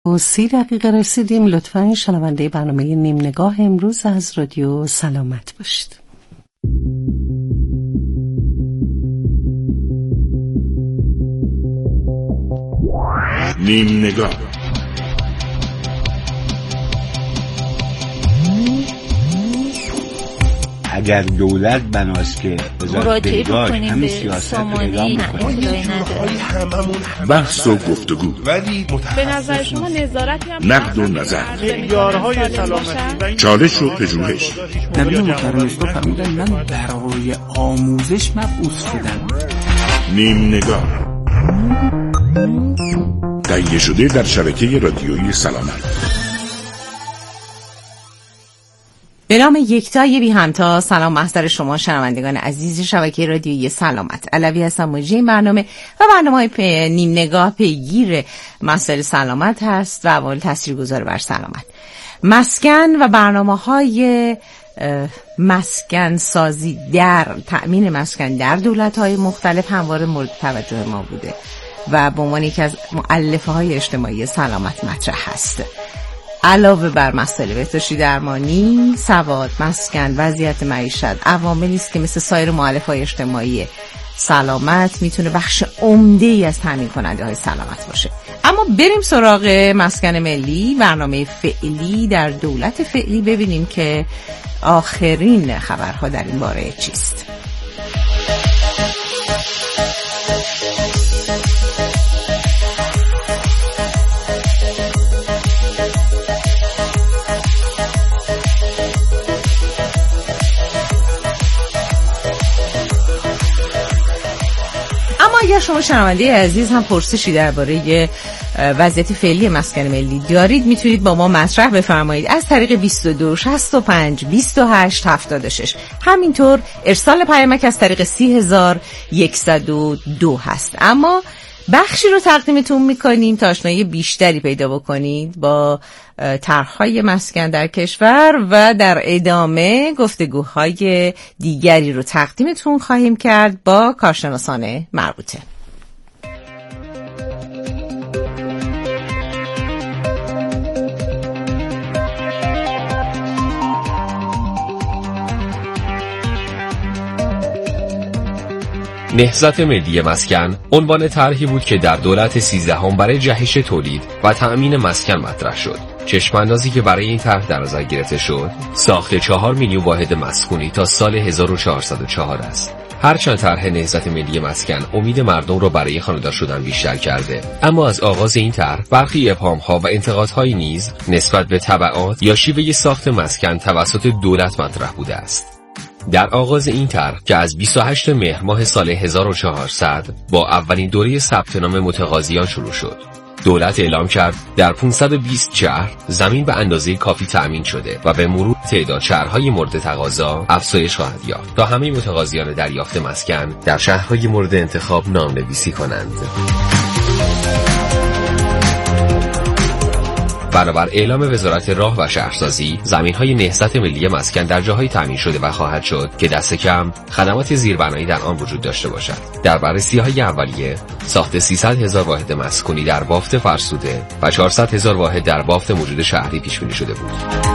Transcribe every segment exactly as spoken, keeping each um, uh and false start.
و سی دقیقه رسیدیم. لطفاً شنونده برنامه نیم نگاه امروز از رادیو سلامت باشید. نیم نگاه. اگر دولت بناست که مراجعه بکنیم به سامانه اطلاعی نداره. بحث و گفتگو. به نظر شما نظارتی هم نقد و نظر. معیارهای سلامتی. چالش و پژوهش. نبی مکرم اسلام فرمودن من برای آموزش مبعوث شدم. نیم نگاه. تهیه شده در شبکه رادیویی سلامت. به نام یکتای بی همتا. سلام محضر شما شنوندگان عزیز شبکه رادیویی سلامت. علوی هستم. مجری این برنامه و برنامه های نیم نگاه پیگیر مسائل سلامت هست و عوامل تاثیرگذار بر سلامت. مسکن و برنامه های مسکن سازی در تأمین مسکن در دولت‌های مختلف همواره مورد توجه ما بوده و به عنوان یکی از مؤلفه های اجتماعی سلامت مطرح هست. علاوه بر مسائل بهداشتی درمانی، سواد، مسکن، وضعیت معیشت، عواملی است که مثل سایر مؤلفه‌های اجتماعی سلامت میتونه بخش عمده‌ای از تامین کننده های سلامت باشه. اما بریم سراغ مسکن ملی، برنامه فعلی در دولت فعلی، ببینیم که آخرین خبرها در این باره چیست. اگر شما شنونده عزیز هم پرسشی درباره وضعیت فعلی مسکن ملی دارید، میتونید با ما مطرح بفرمایید از طریق بیست و دو شصت و پنج بیست و هشت هفتاد و شش. همینطور ارسال پیامک از طریق سی هزار و صد و دو هست. اما بخشی رو تقدیمتون میکنیم تا آشنایی بیشتری پیدا بکنید با طرح‌های مسکن در کشور و در ادامه گفتگوهای دیگری رو تقدیمتون خواهیم کرد با کارشناسان مربوطه. نهضت ملی مسکن عنوان طرحی بود که در دولت سیزدهم برای جهش تولید و تأمین مسکن مطرح شد. چشم اندازی که برای این طرح در نظر گرفته شد، ساخت چهار میلیون واحد مسکونی تا سال هزار و چهارصد و چهار است. هرچند طرح نهضت ملی مسکن امید مردم را برای خانه‌دار شدن بیشتر کرده، اما از آغاز این طرح برخی ابهام‌ها و انتقادهای نیز نسبت به تبعات یا شیوه ساخت مسکن توسط دولت مطرح بوده است. در آغاز این طرح که از بیست و هشتم مهر ماه سال هزار و چهارصد با اولین دوره ثبت نام متقاضیان شروع شد، دولت اعلام کرد در پانصد و بیست شهر زمین به اندازه کافی تأمین شده و به مرور تعداد شهرهای مورد تقاضا افزایش خواهد یافت تا همه متقاضیان دریافت مسکن در شهرهای مورد انتخاب نام‌نویسی کنند. بنابر اعلام وزارت راه و شهرسازی، زمین‌های نهضت ملی مسکن در جاهای تأمین شده و خواهد شد که دست کم خدمات زیربنایی در آن وجود داشته باشد. در بررسی‌های اولیه، ساخت سیصد هزار واحد مسکونی در بافت فرسوده و چهارصد هزار واحد در بافت موجود شهری پیش بینی شده بود.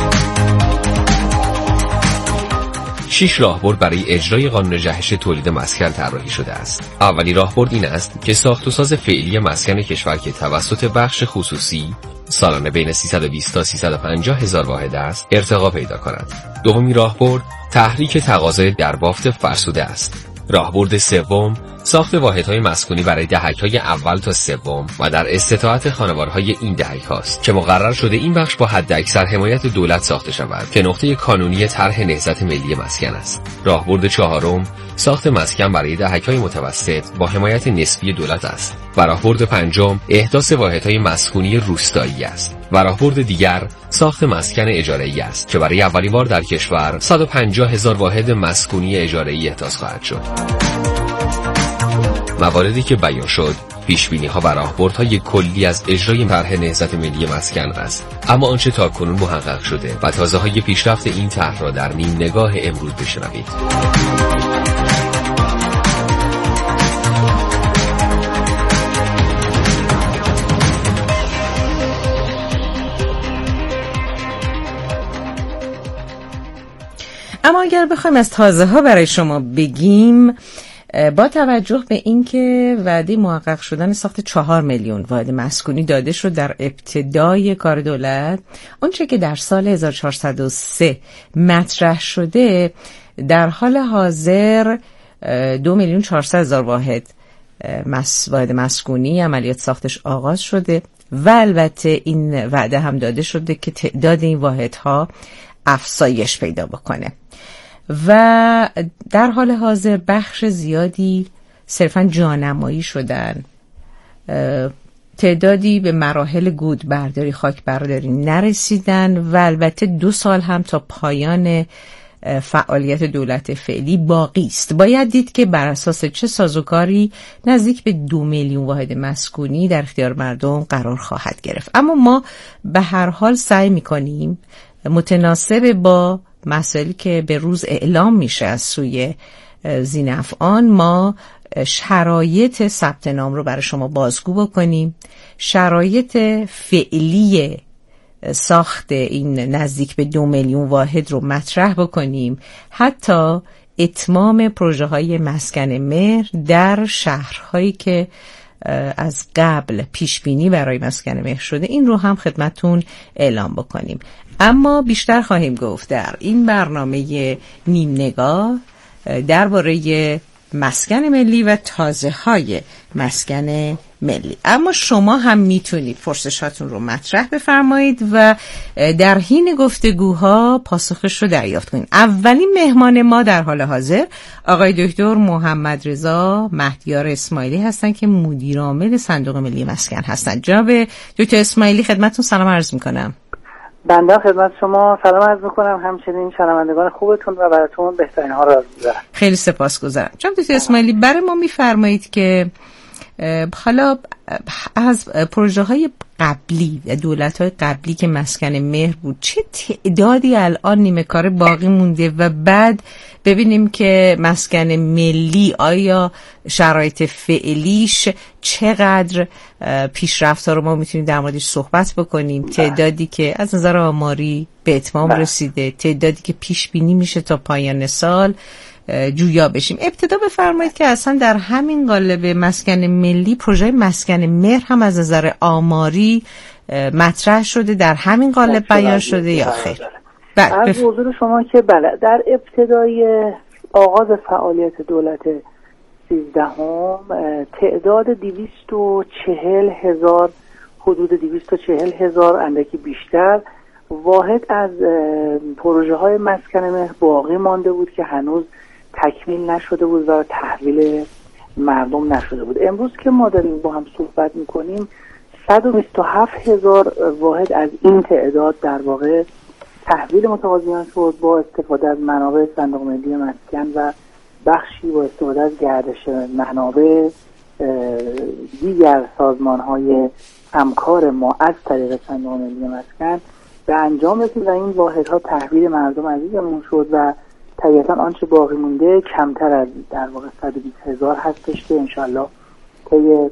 شش راهبرد برای اجرای قانون جهش تولید مسکن طراحی شده است. اولین راهبرد این است که ساخت و ساز فعلی مسکن کشور که توسط بخش خصوصی سالانه بین سیصد و بیست تا سیصد و پنجاه هزار واحد است، ارتقا پیدا کند. دومین راهبرد تحریک تقاضای در بافت فرسوده است. راهبرد سوم ساخت واحدهای مسکونی برای دهک‌های اول تا سوم و در استطاعت خانوارهای این دهک هاست که مقرر شده این بخش با حداکثر حمایت دولت ساخته شود که نقطه کانونی طرح نهضت ملی مسکن است. راهبرد چهارم ساخت مسکن برای دهک‌های متوسط با حمایت نسبی دولت است و راهبرد پنجم احداث واحدهای مسکونی روستایی است و راهبرد دیگر ساخت مسکن اجاره‌ای است که برای اولین بار در کشور صد و پنجاه هزار واحد مسکونی اجاره‌ای احداث خواهد شد. مواردی که بیان شد پیشبینی‌ها و راهبردهای کلی از اجرای طرح نهضت ملی مسکن است، اما آنچه تاکنون محقق شده و تازه‌های پیشرفت این طرح را در نیم نگاه امروز بشنوید. اما اگر بخوایم از تازه ها برای شما بگیم، با توجه به اینکه وعده محقق شدن ساخت چهار میلیون واحد مسکونی داده شد در ابتدای کار دولت، اونچه که در سال هزار و چهارصد و سه مطرح شده در حال حاضر دو میلیون چهارصد هزار واحد مس واحد مسکونی عملیات ساختش آغاز شده و البته این وعده هم داده شده که تعداد این واحدها افزایش پیدا بکنه و در حال حاضر بخش زیادی صرفاً جانمایی شدن، تعدادی به مراحل گود برداری خاک برداری نرسیدن و البته دو سال هم تا پایان فعالیت دولت فعلی باقی است. باید دید که بر اساس چه سازوکاری نزدیک به دو میلیون واحد مسکونی در اختیار مردم قرار خواهد گرفت. اما ما به هر حال سعی می‌کنیم متناسب با مسائلی که به روز اعلام میشه از سوی ذی‌نفعان ما شرایط ثبت نام رو برای شما بازگو بکنیم، شرایط فعلی ساخت این نزدیک به دو میلیون واحد رو مطرح بکنیم، حتی اتمام پروژه های مسکن مهر در شهرهایی که از قبل پیش بینی برای مسکن مهر شده این رو هم خدمتون اعلام بکنیم. اما بیشتر خواهیم گفت در این برنامه نیم نگاه درباره مسکن ملی و تازه های مسکن ملی. اما شما هم میتونید پرسشاتون رو مطرح بفرمایید و در حین گفتگوها پاسخش رو دریافت کنید. اولین مهمان ما در حال حاضر آقای دکتر محمد رضا مهدیار اسماعیلی هستن که مدیر عامل صندوق ملی مسکن هستن. جناب دکتر اسماعیلی خدمتتون سلام عرض میکنم. بنده خدمت شما سلام عرض میکنم، همچنین شنوندگان خوبتون و براتون بهترین ها را آرزو می‌کنم. خیلی سپاسگزارم. جناب دکتر اسماعیلی برای ما میفرمایید که حالا از پروژه های قبلی دولت های قبلی که مسکن مهر بود چه تعدادی الان نیمه کار باقی مونده و بعد ببینیم که مسکن ملی آیا شرایط فعلیش چقدر پیشرفت ها رو ما میتونیم در موردش صحبت بکنیم، تعدادی که از نظر آماری به اتمام رسیده، تعدادی که پیش بینی میشه تا پایان سال جویا بشیم. ابتدا بفرمایید که اصلا در همین قالب مسکن ملی پروژه مسکن مهر هم از نظر آماری مطرح شده، در همین قالب بیان شده یا خیر؟ بله از حضور شما که بله در ابتدای آغاز فعالیت دولت سیزدهم تعداد دویست و چهل هزار حدود دویست و چهل هزار اندکی بیشتر واحد از پروژه های مسکن مهر باقی مانده بود که هنوز تکمیل نشده بود و تحویل مردم نشده بود. امروز که ما داریم با هم صحبت میکنیم صد و بیست و هفت هزار واحد از این تعداد در واقع تحویل متقاضیان شد با استفاده از منابع صندوق ملی مسکن و بخشی با استفاده از گردش منابع دیگر سازمان های همکار ما از طریق صندوق ملی مسکن به انجام رسید و این واحدها تحویل مردم عزیزمون شد و طبیعتا آنچه باقی مونده کمتر از در واقع صد و بیست هزار هستش که انشالله که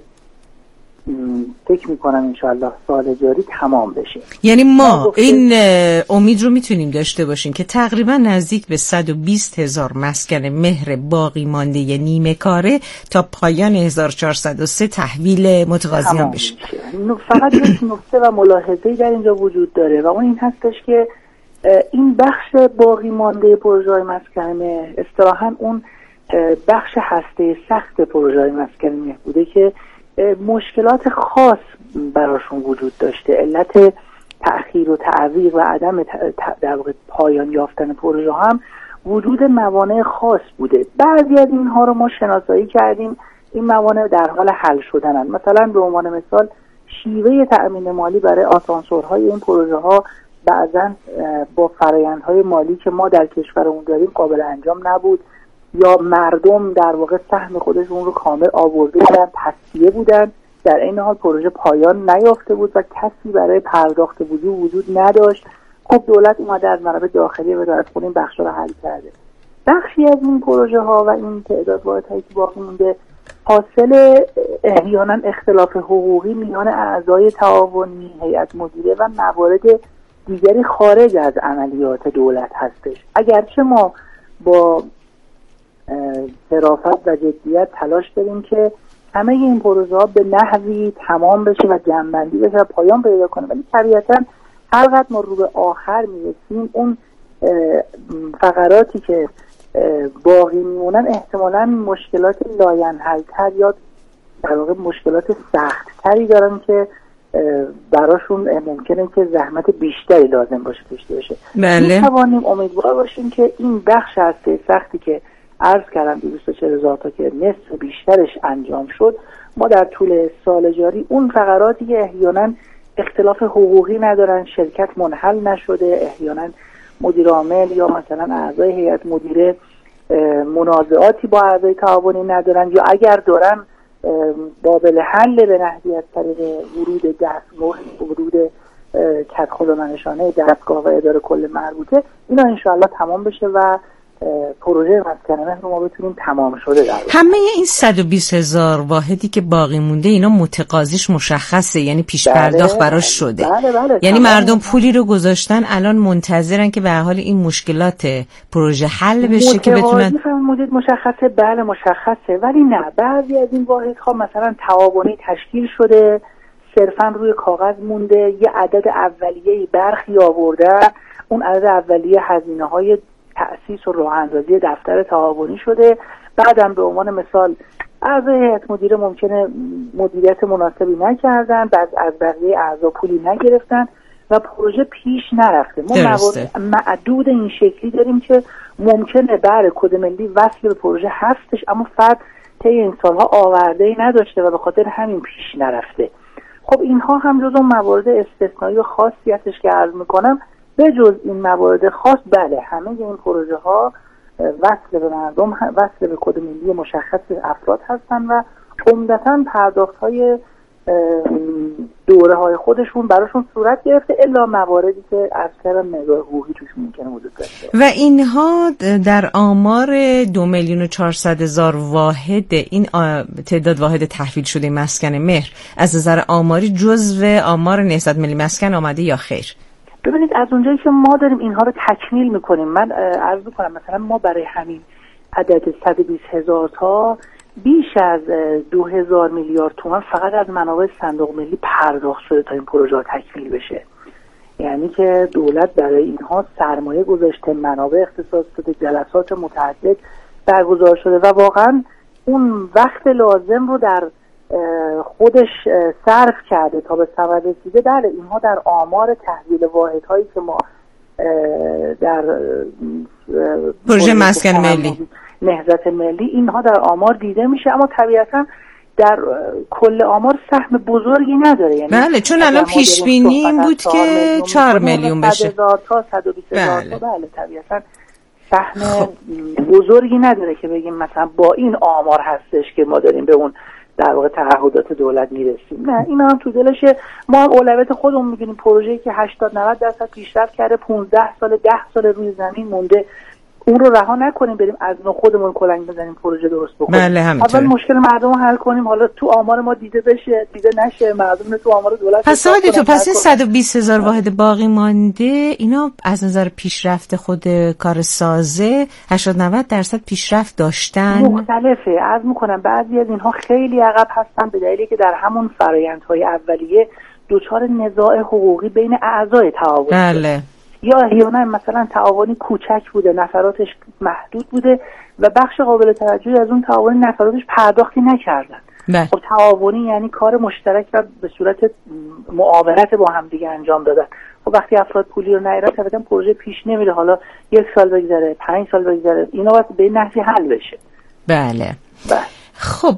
فکر میکنم انشالله سال جاری تمام بشه. یعنی ما این امید رو میتونیم داشته باشیم که تقریبا نزدیک به صد و بیست هزار مسکن مهر باقی مانده ی نیمه کاره تا پایان هزار و چهارصد و سه تحویل متقاضیان بشه. فقط یک نکته و ملاحظه‌ای در اینجا وجود داره و اون این هستش که این بخش باقی مانده پروژه‌های مسکن مهر اصطلاحاً اون بخش هسته سخت پروژه‌های مسکن مهر بوده که مشکلات خاص براشون وجود داشته. علت تأخیر و تعویق و عدم در واقع پایان یافتن پروژه هم وجود موانع خاص بوده. بعضی از اینها رو ما شناسایی کردیم، این موانع در حال حل شدنن. مثلا به عنوان مثال شیوه تأمین مالی برای آسانسورهای این پروژه ها بعضا با فرآیندهای مالی که ما در کشورمون داریم قابل انجام نبود یا مردم در واقع سهم خودشون رو کامل آورده بودن، تصفیه بودن، در این حال پروژه پایان نیافته بود و کسی برای پرداخت وجود وجود نداشت. خب دولت اومده از منابع داخلی وزارت خونه این بخش رو حل کرده. بخشی از این پروژه ها و این تعداد واحدهایی که باقی مونده حاصل احیانا اختلاف حقوقی میان اعضای تعاونی، هیئت مدیره و موارد دیگری خارج از عملیات دولت هستش. اگرچه ما با شرافت و جدیت تلاش داریم که همه این پروژه ها به نحوی تمام بشه و جمع‌بندی بشه و پایان پیدا کنه، ولی طبیعتاً هر وقت ما رو به آخر میرسیم اون فقراتی که باقی میمونن احتمالاً مشکلات لاینحل‌تر یا در واقع مشکلات سخت‌تری دارن که براشون ممکنه که زحمت بیشتری لازم باشه کشیده بشه. بله. می‌توانیم امیدوار باشیم که این بخش از سختی که عرض کردم دویست و چهل هزار تا که نصف بیشترش انجام شد، ما در طول سال جاری اون فقراتی که احیانا اختلاف حقوقی ندارن، شرکت منحل نشده، احیانا مدیر عامل یا مثلا اعضای هیئت مدیره منازعاتی با اعضای تعاونی ندارن، یا اگر دارن قابل حل به نحوی از طریق ورود دستگاه ورود کدخدامنشانه دستگاه و اداره کل مربوطه، اینا انشاءالله تمام بشه و پروژه مسکن مهر رو ما بتونیم تمام شده در همه این صد و بیست هزار واحدی که باقی مونده اینا متقاضیش مشخصه، یعنی پیش پرداخت براش شده. بله بله یعنی مردم پولی رو گذاشتن الان منتظرن که به حال این مشکلات پروژه حل بشه که بتونن. مدت مشخصه، بله مشخصه، ولی نه بعضی از این واحدها مثلا تعاونی تشکیل شده صرفا روی کاغذ مونده، یه عدد اولیه‌ای برخی آورده، اون عدد اولیه هزینه‌های تأسیس و راه اندازی دفتر تعاونی شده، بعدم به عنوان مثال اعضای هیئت مدیره ممکنه مدیریت مناسبی نکردن، بعد از بقیه اعضا پولی نگرفتن و پروژه پیش نرفته. ما موارد معدود این شکلی داریم که ممکنه بر کد ملی وصل به پروژه هستش اما فرد طی این سالها آورده‌ای نداشته و به خاطر همین پیش نرفته. خب اینها هم جزو موارد استثنایی و خاصی هستش که عرض میکنم. به جز این موارد خاص بله همه این پروژه ها وصل به مردم، وصل به کد ملی مشخص افراد هستن و عمدتاً پرداخت های دوره های خودشون براشون صورت گرفته، الا مواردی که از کردم نگاه حقوقی توش ممکنه وجود داشته. و اینها در آمار دو میلیون و چهارصد هزار واحد، این تعداد واحد تحویل شده مسکن مهر از نظر آماری جزو آمار نهضت ملی مسکن آمده یا خیر؟ ببینید از اونجایی که ما داریم اینها رو تکمیل میکنیم، من عرض میکنم مثلا ما برای همین عدد صد و بیست هزار تا بیش از دو هزار میلیارد تومان فقط از منابع صندوق ملی پرداخت شده تا این پروژه تکمیل بشه. یعنی که دولت برای اینها سرمایه گذاشته، منابع اختصاص داده، جلسات متعدد برگزار شده و واقعا اون وقت لازم رو در خودش صرف کرده تا به ثمر رسیده. بله اینها در آمار تحویل واحدهایی که ما در پروژه مسکن ملی نهضت ملی اینها در آمار دیده میشه، اما طبیعتا در کل آمار سهم بزرگی نداره. یعنی بله چون الان پیش بینی این بود که چهار میلیون بشه. صد هزار تا صد و بیست هزار تا بله طبیعتا سهم بزرگی نداره که بگیم مثلا با این آمار هستش که ما داریم به اون در واقع تعهدات دولت میرسیم. نه اینا هم تو دلشه. ما هم اولویت خودمون میگیم پروژه‌ای که هشتاد نود درصد پیشرفت کرده، پانزده سال ده سال روی زمین مونده، اون رو رها نکنیم بریم از نو خودمون کلنگ بزنیم پروژه درست بکنیم. بله همینطوره. اول مشکل مردم رو حل کنیم، حالا تو آمار ما دیده بشه دیده نشه، مردم تو آمار دولت. پس ساده تو پس این صد و بیست هزار واحد باقی مانده اینا از نظر پیشرفت خود کار سازه هشتاد نود درصد پیشرفت داشتن. مختلفه. عرض میکنم بعضی از اینها خیلی عقب هستن به دلیلی که در همون فرآیندهای اولیه دچار نزاع حقوقی بین اعضای تعاون بله. یا احیانا مثلا تعاونی کوچک بوده، نفراتش محدود بوده و بخش قابل توجهی از اون تعاونی نفراتش پرداختی نکردن. بله. خب تعاونی یعنی کار مشترک و به صورت معاونت با هم دیگه انجام دادن. خب وقتی افراد پولی رو نگیرن طبعا پروژه پیش نمیره، حالا یک سال بگذره، پنج سال بگذره، اینا باید به نحوی حل بشه. بله. بله. خب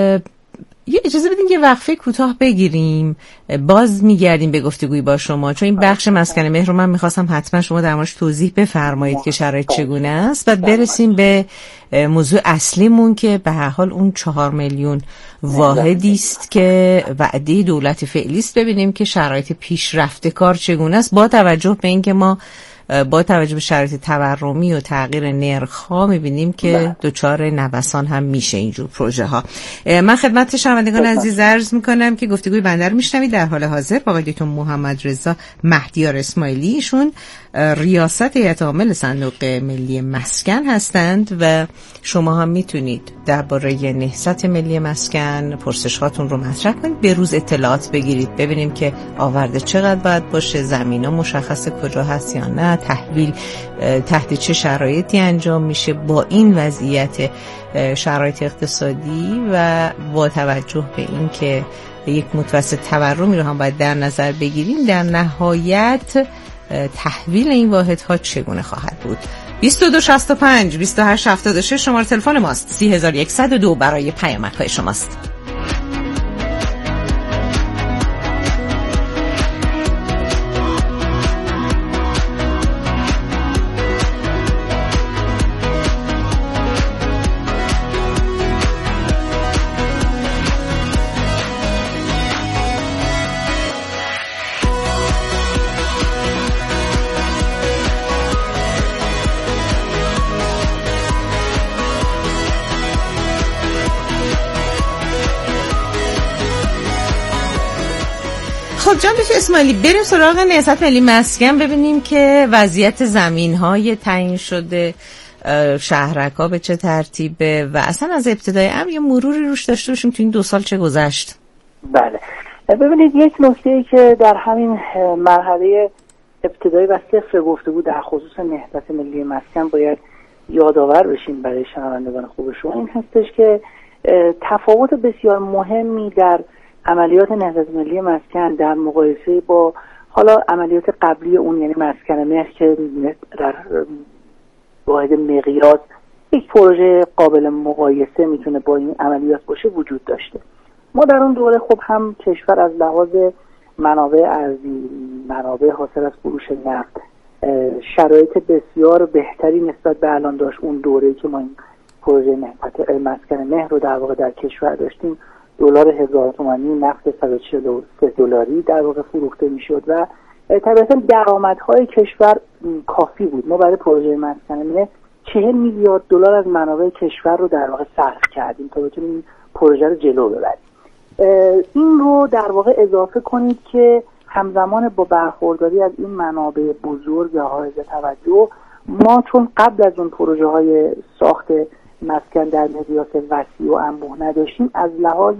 یه اجازه بدین که وقفه کوتاه بگیریم، باز میگردیم به گفتگوی با شما، چون این بخش مسکن مهر رو من میخواستم حتما شما در موردش توضیح بفرمایید که شرایط چگونه است، بعد برسیم به موضوع اصلیمون که به هر حال اون چهار میلیون واحدی است که وعده دولت فعلی است، ببینیم که شرایط پیشرفت کار چگونه است با توجه به اینکه ما با توجه به شرایط تورمی و تغییر نرخ‌ها می‌بینیم که دچار نوسان هم میشه اینجور پروژه ها. من خدمت شنوندگان عزیز عرض می‌کنم که گفتگوی بنده رو می‌شنوید. در حال حاضر با آقای دکتر محمد رضا مهدیار اسماعیلی، ایشون ریاست هیئت عامل صندوق ملی مسکن هستند و شما هم میتونید درباره نهضت ملی مسکن پرسش‌هاتون رو مطرح کنید، به روز اطلاعات بگیرید، ببینیم که آورده چقدر باید باشه، زمینا مشخص کجا هست یا نه، تحویل تحت چه شرایطی انجام میشه با این وضعیت شرایط اقتصادی و با توجه به این که یک متوسط تورمی رو هم باید در نظر بگیریم، در نهایت تحویل این واحدها چگونه خواهد بود. بیست و دو شصت و پنج بیست و هشت هفتاد و شش شماره تلفن ماست. سی هزار و صد و دو برای پیامک‌های شماست. خب جان دکتر اسماعیلی، بریم سراغ نهضت ملی مسکن، ببینیم که وضعیت زمین‌های تعیین شده شهرک‌ها به چه ترتیبه و اصلا از ابتدای امر یه مروری روش داشته باشیم تو این دو سال چه گذشت. بله، ببینید یک نکته‌ای که در همین مرحله ابتدایی و صفر گفته بود در خصوص نهضت ملی مسکن باید یادآور بشیم برای شنوندگان خوب شما، این هستش که تفاوت بسیار مهمی در عملیات نهضت ملی مسکن در مقایسه با حالا عملیات قبلی اون، یعنی مسکن مهر که در واحد مقیاس یک پروژه قابل مقایسه میتونه با این عملیات باشه وجود داشته. ما در اون دوره خب هم کشور از لحاظ منابع ارضی، منابع حاصل از فروش نفت، شرایط بسیار بهتری نسبت به الان داشت. اون دوره که ما این پروژه نهضت مسکن مهر رو در واقع در کشور داشتیم، دلار هزار تومانی، نفت صد و چهل و سه دلاری در واقع فروخته میشد و طبعا درآمدهای کشور کافی بود. ما برای پروژه مسکن مهر چهل میلیارد دلار از منابع کشور رو در واقع صرف کردیم تا بتونیم این پروژه رو جلو ببریم. این رو در واقع اضافه کنید که همزمان با برخورداری از این منابع بزرگ یا حائز توجه، ما چون قبل از اون پروژه های ساخت مسکن در مقیاس وسیع و انبوه نداشتیم، از لحاظ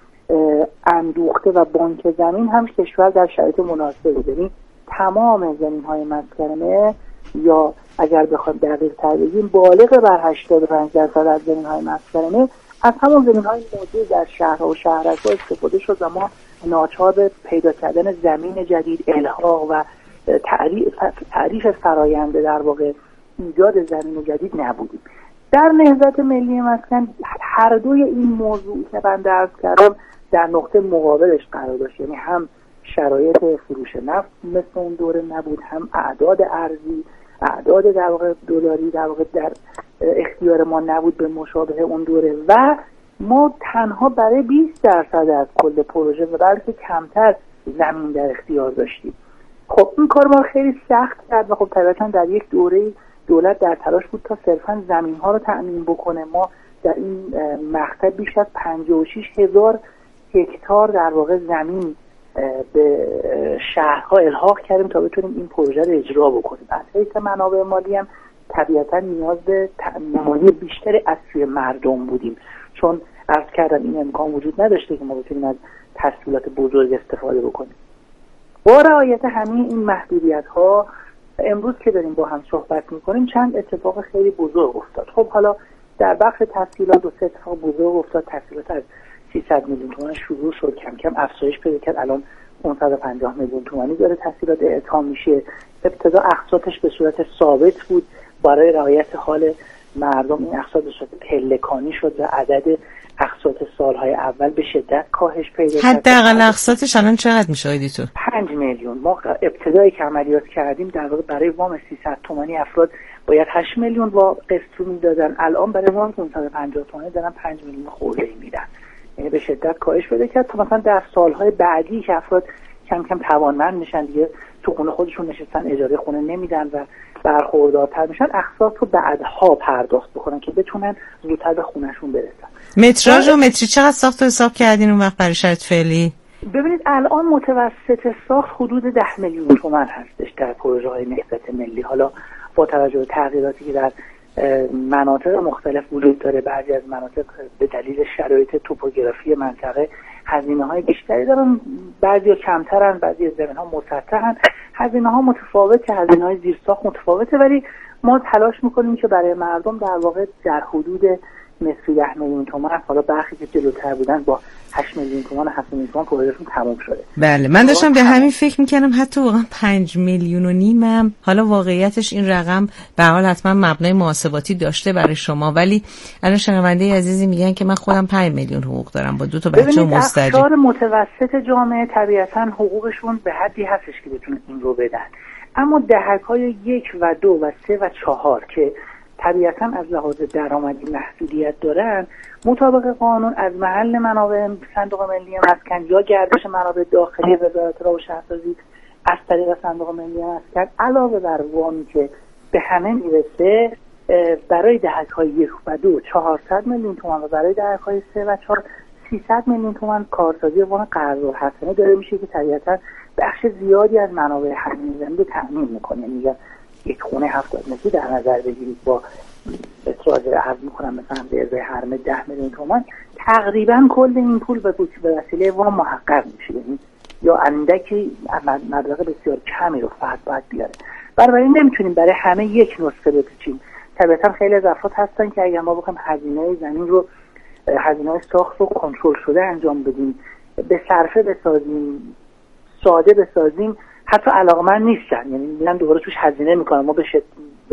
اندوخته و بانک زمین هم کشور در شرایط مناسبی، یعنی تمام زمین های مسکن یا اگر بخوایم دقیق تر بگیم بالغ بر هشتاد و پنج درصد از زمین های مسکن از همون زمین های موجود در شهرها و شهرک‌ها استفاده شد و ما ناچار به پیدا کردن زمین جدید، الحاق و تعریف تعریف فراینده در واقع ایجاد زمین جدید نبودیم. در نهضت ملی مسکن هر دوی این موضوع که من درس کردم در نقطه مقابلش قرار داشت، یعنی هم شرایط فروش نفت مثل اون دوره نبود، هم اعداد ارزی، اعداد در واقع دلاری در واقع در اختیار ما نبود به مشابه اون دوره و ما تنها برای بیست درصد از کل پروژه و بلکه کمتر زمین در اختیار داشتیم. خب این کار ما خیلی سخت کرد و خب طبعا در یک دوره دولت در تلاش بود تا صرفا زمین ها رو تأمین بکنه. ما در این مقطع بیش از پنجاه و شش هزار هکتار در واقع زمین به شهرها الحاق کردیم تا بتونیم این پروژه رو اجرا بکنیم. از حیث منابع مالی هم طبیعتا نیاز به تأمین مالی بیشتری از سوی مردم بودیم، چون عرض کردم این امکان وجود نداشته که ما بتونیم از تسهیلات بزرگ استفاده بکنیم. با رعایت همه این محدودیت ها امروز که داریم با هم صحبت میکنیم چند اتفاق خیلی بزرگ افتاد. خب حالا در بخش تسهیلات دو سه اتفاق بزرگ افتاد. تسهیلات از سیصد میلیون تومان شروع شد، کم کم افزایش پیدا کرد، الان پانصد و پنجاه میلیون تومانی داره تسهیلات اعطا میشه. ابتدا اقساطش به صورت ثابت بود، برای رعایت حال مردم این اقساط به صورت پلکانی شد و عدد اقساط سالهای اول به شدت کاهش پیدا کرد. حداقل اقساطش الان چقدر میشه آیدی تو؟ پنج میلیون. ما ابتدایی که عملیات کردیم در واقع برای وام سیصد تومانی افراد باید هشت میلیون وا قسط رو میدادن، الان برای وام پانصد و پنجاه تومانی دارن پنج میلیون خورده ای میدن. یعنی به شدت کاهش پیدا کرد تا مثلا در سالهای بعدی که افراد کم کم توانمند میشن دیگه تو خونه خودشون نشستن اجاره خونه نمیدن و برخوردارتر میشن، اقساط رو بعدها پرداخت بکنن که بتونن زودتر به خونهشون برسن. متراژ و متری چقدر ساخت و حساب کردین اون وقت برای شرط فعلی؟ ببینید الان متوسط ساخت حدود ده میلیون تومان هستش در پروژه های نهضت ملی. حالا با توجه به تغییراتی که در مناطق مختلف وجود داره، بعضی از مناطق به دلیل شرایط توپوگرافی منطقه هزینه های بیشتری دارن، بعضی ها کمترن، بعضی از زمین ها مسطحن، هزینه ها متفاوته، هزینه های زیرساخت متفاوته، ولی ما تلاش میکنیم که برای مردم در واقع در حدود متری ده میلیون تومان، حالا برخی که جلوتر بودن با هشت میلیون تومان و هفت میلیون تومان پروژهشون تموم شده. بله من داشتم به همین فکر میکنم حتی واقعا پنج میلیون و نیمم، حالا واقعیتش این رقم به حال حتما مبنای محاسباتی داشته برای شما، ولی الان شنونده عزیزی میگن که من خودم پنج میلیون حقوق دارم با دو تا بچه مستجر. اقشار متوسط جامعه طبیعتا حقوقشون به حدی هستش که بتونن این رو بدن، اما دهک‌های یک و دو و سه و چهار که طبیعتا از لحاظ درآمدی محدودیت دارن، مطابق قانون از محل منابع صندوق ملی مسکن یا گردش منابع داخلی وزارت راه و شهرسازی از طریق صندوق ملی مسکن علاوه بر وامی که به همه میرسه، برای دهک‌های یک و دو چهارصد میلیون تومان و برای دهک‌های سه و چهار سیصد میلیون تومان کارسازی وام قرض‌الحسنه داره میشه که طبیعتا بخش زیادی از منابع هزینه زمین رو تامین میکنه. میگم یک خونه هفتاد متری در نظر بگیرید با اخراج عرض میکنم مثلا به ازای هرم ده میلیون تومان، تقریبا کل این پول به وسیله وام محقق میشه، یعنی یا اندکی مبلغ بسیار کمی رو فرد باید بیاره. بنابراین نمیتونیم برای همه یک نسخه بپیچیم. طبعا خیلی از افراد هستن که اگر ما بخوایم هزینه زمین رو، هزینه ساخت رو کنترل شده انجام بدیم، به صرفه بسازیم، ساده بسازیم، حتی علاقمند نیستن، یعنی میگن دوباره توش هزینه میکنن. ما بشه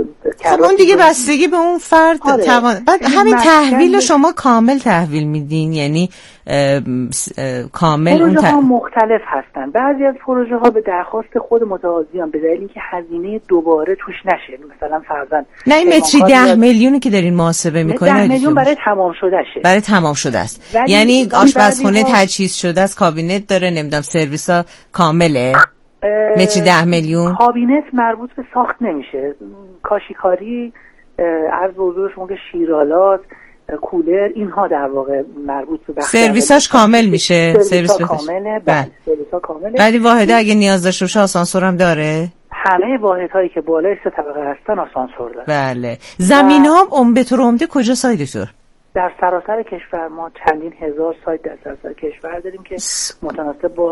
خب اون دیگه بستگی به اون فرد آره. توان. بعد همین تحویل رو شما کامل تحویل میدین، یعنی اه اه کامل پروژه ها مختلف هستن. بعضی از پروژه ها به درخواست خود متقاضیان به دلیل اینکه هزینه دوباره توش نشه، مثلا فرضاً نه این متری ده میلیونی که دارین محاسبه میکنین ده میلیون برای تمام شده شه، برای تمام شده است، یعنی آشپزخونه تجهیز شده است، کابینت داره، نمیدونم سرویسا کامله. متری ده میلیون کابینت مربوط به ساخت نمیشه، کاشیکاری، عرض به حضور شما که شیرالات، کولر، اینها در واقع مربوط به بخش سرویساش کامل میشه. سرویس کامله. بله سرویسا کامله. ولی واحده اگه نیاز داشته باشه آسانسور هم داره. همه واحدهایی که بالای سه طبقه هستن آسانسور داره. بله. زمین ها هم به طور عمده کجا سایدتور؟ در سراسر کشور ما چندین هزار سایت در سراسر کشور داریم که متناسب با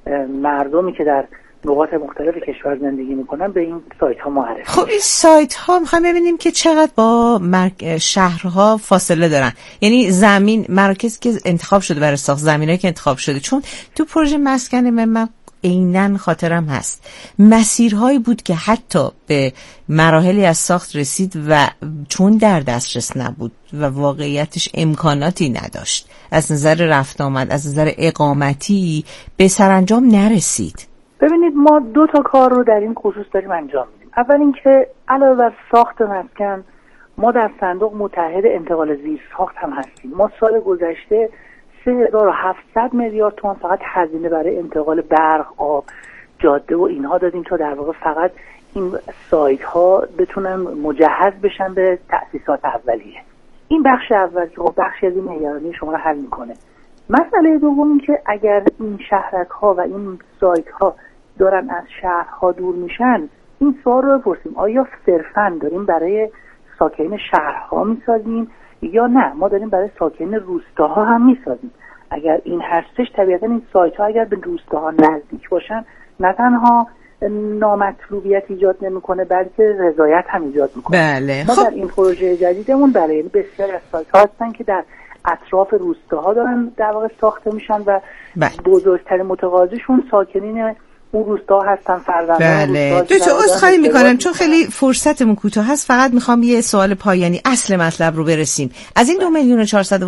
مردمی که در نقاط مختلف کشور زندگی میکنن به این سایت ها معرفی. خب این سایت ها میخوایم ببینیم که چقدر با مرک... شهرها فاصله دارن، یعنی زمین مراکزی که انتخاب شده برای ساخت، زمینایی که انتخاب شده، چون تو پروژه مسکن من عیناً خاطرم هست مسیرهایی بود که حتی به مراحلی از ساخت رسید و چون در دسترس نبود و واقعیتش امکاناتی نداشت، از نظر رفت آمد، از نظر اقامتی به سرانجام نرسید. ببینید ما دو تا کار رو در این خصوص داریم انجام میدیم. اول اینکه علاوه بر ساخت مسکن ما در صندوق متحد انتقال زیرساخت هم هستیم. ما سال گذشته سه هزار و هفتصد میلیارد تومان فقط هزینه برای انتقال برق، آب، جاده و اینها دادیم تا در واقع فقط این سایت ها بتونن مجهز بشن به تأسیسات اولیه. این بخش اول که بخشی از این نگرانی شما رو حل میکنه. مسئله دوم این که اگر این شهرک ها و این سایت ها دارن از شهرها دور میشن، این سوال رو بپرسیم آیا صرفاً داریم برای ساکنین شهرها میسازیم یا نه ما داریم برای ساکنین روستاها هم میسازیم؟ اگر این هستش طبیعتا این سایت ها اگر به روستاها نزدیک باشن نه تنها نامطلوبیت ایجاد نمیکنه بلکه رضایت هم ایجاد میکنه. بله. ما خب. در این پروژه جدیدمون برای بسیاری از سایت ها هستن که در اطراف روستاها دارن در واقع ساخته میشن و بله. بزرگترین متقاضیشون ساکنین اون روستا هستن، فرزندان بله. دو تا عذرخواهی میکنم چون خیلی فرصتمون کوتاه هست، فقط میخوام یه سوال پایانی اصل مطلب رو برسیم. از این دو میلیون و چهارصد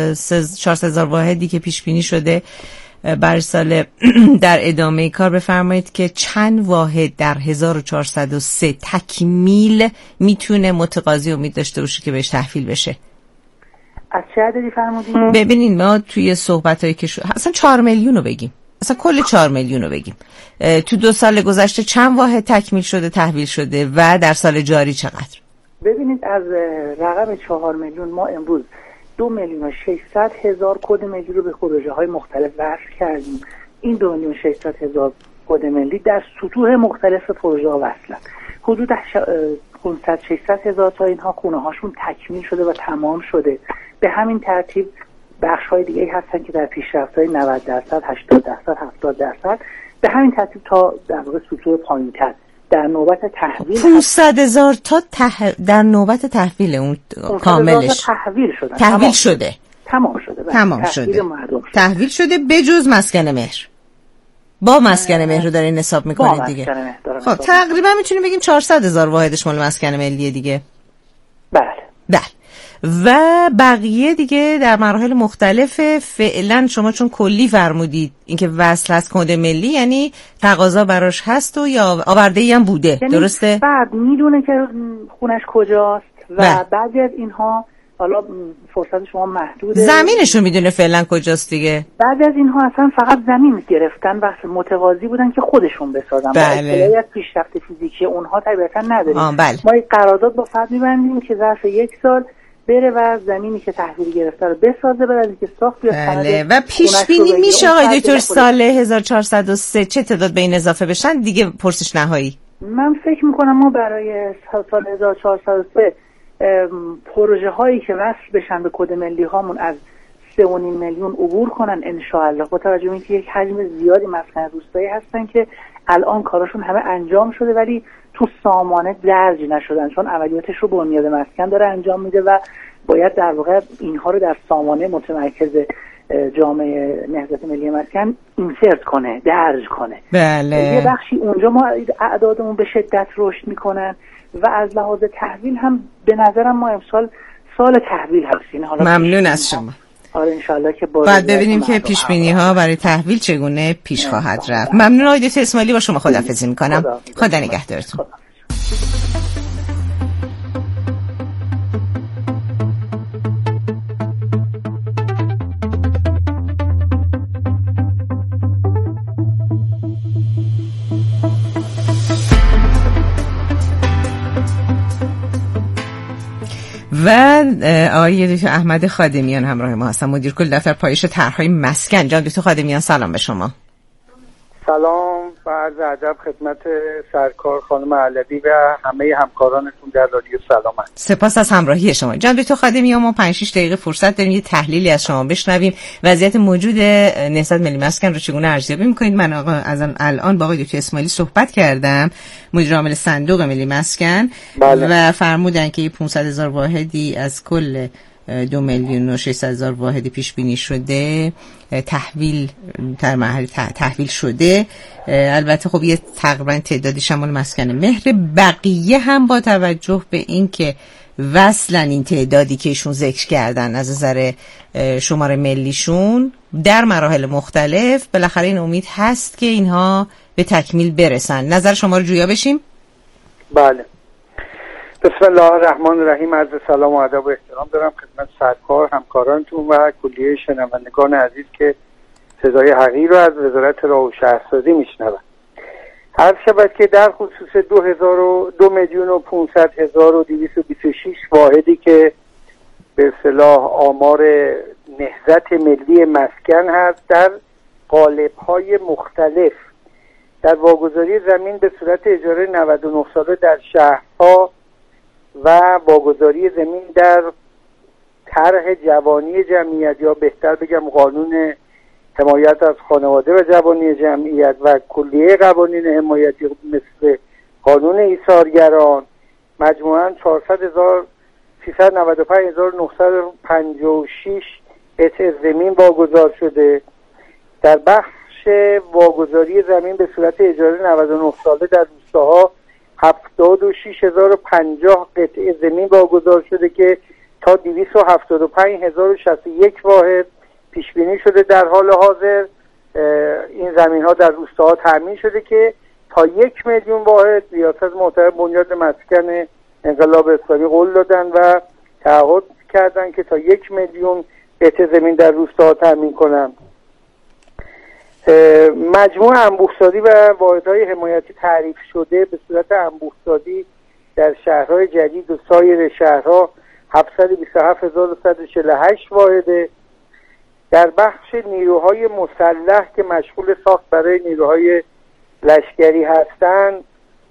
هزار واحدی که پیش بینی شده برای سال در ادامه کار بفرمایید که چند واحد در هزار و چهارصد و سه تکمیل میتونه متقاضی امید داشته باشه که بهش تحویل بشه؟ از چه عددی فرمودین؟ ببینین ما توی صحبتایی که شو... اصلا چهار میلیون رو بگیم، مثلا کل چهار میلیون رو بگیم، تو دو سال گذشته چند واحد تکمیل شده تحویل شده و در سال جاری چقدر؟ ببینید از رقم چهار میلیون ما امروز دو میلیون و ششصد هزار کد ملی رو به پروژه های مختلف وصل کردیم. این دو میلیون و ششصد هزار کد ملی در سطوح مختلف پروژه ها وصلن. حدود پانصد ششصد هزار تا اینها خونه هاشون تکمیل شده و تمام شده. به همین ترتیب بخش های دیگه هستن که در پیشرفت های نود درصد، هشتاد درصد، هفتاد درصد، به همین ترتیب تا در واقع سطوح پایین‌تر در نوبت تحویل پانصد هزار تا تح... در نوبت تحویل اون کاملش تحویل شده تحویل تمام شده تمام شده تمام شده تحویل شده به جز مسکن مهر. با مسکن مهر رو دارین حساب میکنید دیگه. خب تقریبا میتونیم بگیم چهارصد هزار واحدش مال مسکن ملیه دیگه. بله بله. و بقیه دیگه در مراحل مختلف. فعلا شما چون کلی فرمودید اینکه وصل هست کد ملی، یعنی تقاضا براش هست و یا آورده‌ای هم بوده، یعنی درسته؟ بعد میدونه که خونش کجاست و بله. بعضی از اینها حالا فرصت شما محدوده، زمینشو میدونه فعلا کجاست دیگه. بعضی از اینها اصلا فقط زمین گرفتن و متقاضی بودن که خودشون بسازن. بله. اطلاعی از پیشرفت فیزیکی اونها طبیعتا نداریم. بله. ما یک قرارداد با فرد می‌بندیم که ظرف یک سال بره و زمینی که تحویل گرفته رو بسازه، بعد از اینکه ساخت بیاد. بله. و پیش بینی میشه آقای دکتر سال هزار و چهارصد و سه چه تعداد به این اضافه بشن دیگه؟ پرسش نهایی. من فکر میکنم ما برای سال هزار و چهارصد و سه پروژه هایی که وصل بشن به کد ملی هامون از سه و نیم میلیون عبور کنن ان شاء الله، با توجه به اینکه یک حجم زیادی مسکن روستایی هستن که الان کاراشون همه انجام شده ولی تو سامانه درج نشدن، چون عملیاتش رو بنیاد مسکن داره انجام میده و باید در واقع اینها رو در سامانه متمرکز جامعه نهضت ملی مسکن اینسرت کنه، درج کنه. بله. یه بخشی اونجا ما اعدادمون به شدت رشد میکنن و از لحاظ تحویل هم به نظرم ما امسال سال تحویل هستیم. حالا ممنون از شما. آره انشالله که بعد ببینیم که پیش بینی ها برای تحویل چگونه پیش خواهد رفت. ممنون آقای دکتر اسماعیلی، با شما خداحافظی میکنم. خدا, خدا نگهدارتون. و آقای دکتر احمد خادمیان همراه ما هستن، مدیر کل دفتر پایش طرح‌های مسکن. جان دکتر خادمیان سلام به شما. سلام و عرض ادب خدمت سرکار خانم علوی و همه همکارانتون در رادیو سلامت. سپاس از همراهی شما. جان دکتر خادمیان، ما پنج شش دقیقه فرصت داریم یه تحلیلی از شما بشنویم. وضعیت موجود نهضت ملی مسکن رو چگونه ارزیابی می‌کنید؟ من آقا از الان با آقای دکتر اسماعیلی صحبت کردم، مدیر عامل صندوق ملی مسکن. بله. و فرمودن که پانصد هزار واحدی از کل دو میلیون و ششصد هزار واحد پیش بینی شده تحویل در مرحله تحویل شده. البته خب یه تقریبا تعدادی شامل مسکن مهر، بقیه هم با توجه به این که وصلن این تعدادی که ایشون ذکر کردن از نظر شماره ملیشون در مراحل مختلف، بالاخره این امید هست که اینها به تکمیل برسن. نظر شما رو جویا بشیم؟ بله. بسم الله الرحمن الرحیم. عرض سلام و ادب و احترام دارم خدمت سرکار، همکارانتون و کلیه شنوندگان عزیز که صدای حقیر رو از وزارت راه و شهرسازی میشنوند. عرض شود که در خصوص دو هزار و دو میلیون و پانصد هزار و دویست و بیست و شش واحدی که به اصطلاح آمار نهضت ملی مسکن هست، در قالب‌های مختلف در واگذاری زمین به صورت اجاره نود و نه ساله در شهرها و واگذاری زمین در طرح جوانی جمعیت، یا بهتر بگم قانون حمایت از خانواده و جوانی جمعیت و کلیه قوانین حمایتی مثل قانون ایثارگران، مجموعاً چهارصد هزار سیصد و نود و پنج هزار و نهصد و پنجاه و شش قطعه زمین واگذار شده. در بخش واگذاری زمین به صورت اجاره نود و نه ساله در روستاها هفتاد و شش هزار و پنجاه قطعه زمین واگذار شده که تا دویست و هفتاد و پنج هزار و شصت و یک واحد پیش بینی شده. در حال حاضر این زمین ها در روستاها تامین شده که تا یک میلیون واحد ریاست محترم بنیاد مسکن انقلاب اسلامی قول دادن و تعهد کردن که تا یک میلیون قطعه زمین در روستاها تامین کنن. مجموع انبوه‌سازی و واحدهای حمایتی تعریف شده به صورت انبوه‌سازی در شهرهای جدید و سایر شهرها هفتصد و بیست و هفت هزار و صد و چهل و هشت واحده. در بخش نیروهای مسلح که مشغول ساخت برای نیروهای لشکری هستند